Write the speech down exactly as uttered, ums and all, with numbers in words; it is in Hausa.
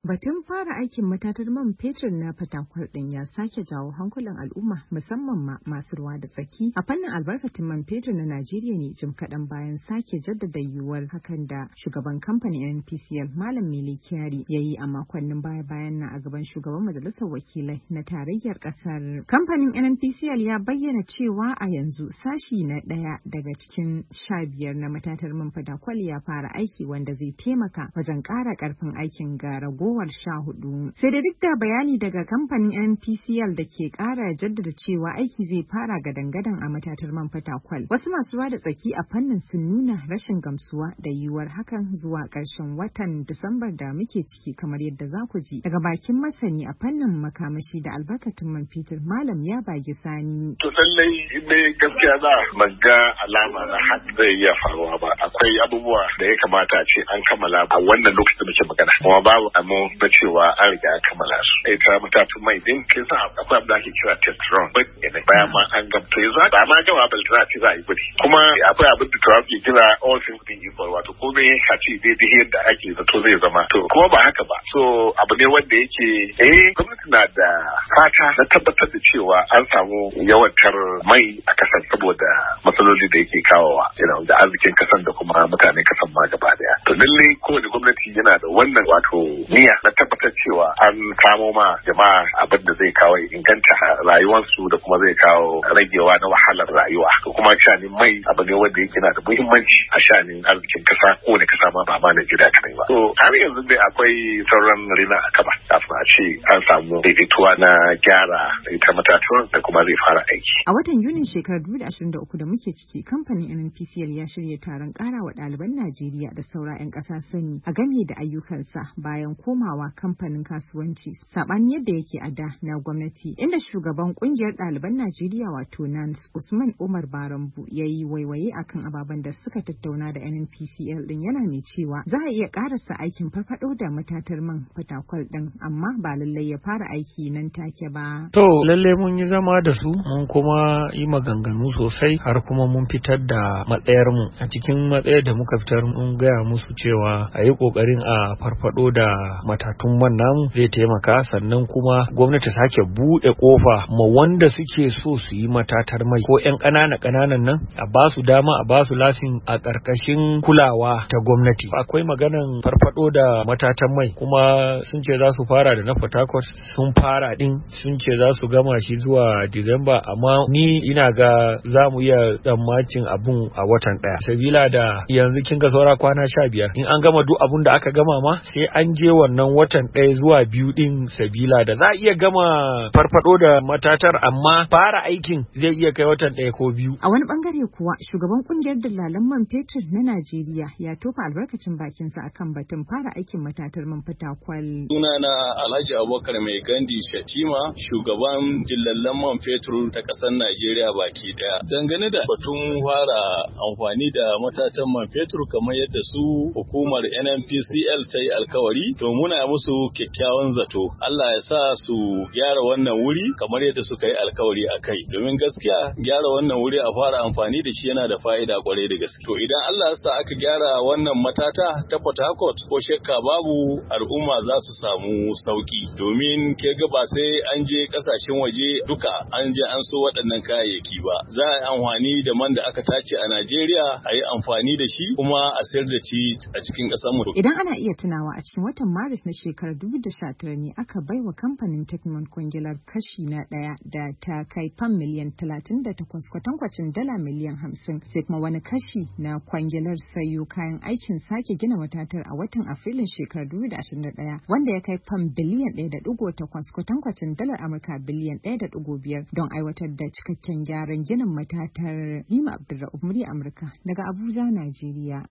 Batun fara aikin matatar man fetur na Fatakwal ɗin ya sake jawo hankulan al'umma musamman ma masu ruwa da tsaki a fannin albarkatun man fetur na Najeriya ne jim kaɗan bayan sake jaddada yiwuwar hakan da shugaban kamfanin N N P C L Malam Mele Kyari ya yi a makonnin baya-bayan na a gaban shugaban majalisar wakilai na tarayyar ƙasar. Kamfanin N N P C L ya bayyana cewa a yanzu sashi na ɗaya daga cikin sha biyar na matatar man Fatakwal ya fara aiki wanda zai taimaka wajen ƙara ƙarfin aikin ga ragowar sha hudu. Sai da duk da bayani daga kamfanin N N P C L da ke ƙara jaddada cewa aiki zai fara gadan-gadan a matatar man Fatakwal, wasu masu ruwa da tsaki a fannin sun nuna rashin gamsuwa da yiwuwar hakan zuwa ƙarshen watan Disambar da muke ciki, kamar yadda za ku ji daga bakin masani a fannin makamashi da albarkatun man fetur Malam Yabagi Sani. To lallai ne gaskiya za a ga alama na haka zai iya faruwa ba. Akwai abubuwa da ya kamata a ce an kammala a wannan lokacin da muke magana. Kuma babu amma na cewa an riga an kammala su. Ita matatun mai din kin san akwai abin da ake kira test run. Bayan ma an gamta yanzu ba ma gama ba za a ce za a yi gudu. Kuma akwai abin da turawa ke kira all things being equal, wato komai ka ce daidai yadda ake zato zai zama. To kuma ba haka ba. So abu ne wanda yake eh gwamnati na da fata na tabbatar da cewa an samu yawantar mai a kasar saboda matsaloli da yake kawowa da arzikin kasar da kuma mutanen kasar ma gaba daya. To lalle kowane gwamnati yana da wannan wato niyya na tabbatar cewa an samo ma jama'a abin da zai kawo inganta rayuwarsu da kuma zai kawo ragewa na wahalar rayuwa. To kuma shanin mai abu ne wanda yake na da muhimmanci a shanin arzikin kasa kowane kasa ma ba ma Najeriya kadai ba. To har yanzu dai akwai sauran rina a kaba kafin a ce an samu daidaituwa na gyara ita matatuwar da kuma zai fara aiki. A watan Yunin shekarar dubu biyu da ashirin da uku da muke ciki, kamfanin N N P C L ya shirya taron ƙara wa ɗaliban Najeriya da saura 'yan ƙasa sani a game da ayyukansa bayan komawa kamfanin kasuwanci saɓani yadda yake a da na gwamnati, inda shugaban ƙungiyar ɗaliban Najeriya wato N A N S Usman Umar Barambu ya yi waiwaye akan ababen da suka tattauna da N N P C L ɗin, yana mai cewa za a iya ƙarasa aikin farfaɗo da matatar man Fatakwal ɗin amma ba lallai ya fara aiki nan take ba. To lallai mun yi zama da su mun kuma yi maganganu sosai har kuma mun fitar da matsayarmu. A cikin matsayar da muka fitar mun gaya musu cewa a yi ƙoƙarin a farfaɗo da matatun man namu zai taimaka, sannan kuma gwamnati sake buɗe ƙofa ma wanda suke so su yi matatar mai ko 'yan ƙanana ƙananan nan a ba su dama a ba su lasin a ƙarƙashin kulawa ta gwamnati. Akwai maganan farfaɗo da matatan mai kuma sun ce za su fara da na Port Harcourt, sun fara din sun ce za su gama shi zuwa Disamba, amma ni ina ga za mu iya tsammacin abun a watan ɗaya. Sabila da yanzu kin ga saura kwana sha biyar. In an gama duk abun da aka gama ma sai an je wannan watan ɗaya zuwa biyu din, sabila da za a iya gama farfado da matatar amma fara aikin zai iya kai watan ɗaya ko biyu. A wani bangare kuwa shugaban kungiyar dillalan man fetur na Najeriya ya tofa albarkacin bakinsa akan batun fara aikin matatar man Fatakwal. Sunana Alhaji Abubakar Mai Gandi Shatima, shugaban dillallan man fetur ta ƙasar Najeriya baki daya. Dangane da batun fara amfani da matatan man fetur kamar yadda su hukumar N N P C L ta yi alkawari, to muna musu kyakkyawan zato. Allah ya sa su gyara wannan wuri kamar yadda suka yi alkawari a kai. Domin gaskiya gyara wannan wuri a fara amfani da shi yana da fa'ida kwarai da gaske. To idan Allah ya sa aka gyara wannan matata ta Port Harcourt, ko shakka babu al'umma za su samu sauki. Domin ke ga ba sai an je kasashen waje duka an je an so waɗannan kayayyaki ba. Za a yi amfani da man da aka tace a Najeriya, a yi amfani da shi kuma a sayar da shi a cikin ƙasar mu. Idan ana iya tunawa, a cikin watan Maris na shekarar dubu da sha tara ne aka baiwa kamfanin Techman kwangilar kashi na ɗaya da ta kai fam miliyan talatin da takwas kwatankwacin dala miliyan hamsin, sai kuma wani kashi na kwangilar sayo kayan aikin sake gina matatar a watan Afrilun shekarar dubu da ashirin da ɗaya wanda ya kai fam biliyan ɗaya da ɗigo takwas kwatankwacin dalar Amurka biliyan ɗaya da ɗigo biyar don aiwatar da cikakken gyaran ginin matatar. Nima Abdulrahman, murya Amurka daga Abuja, Najeriya.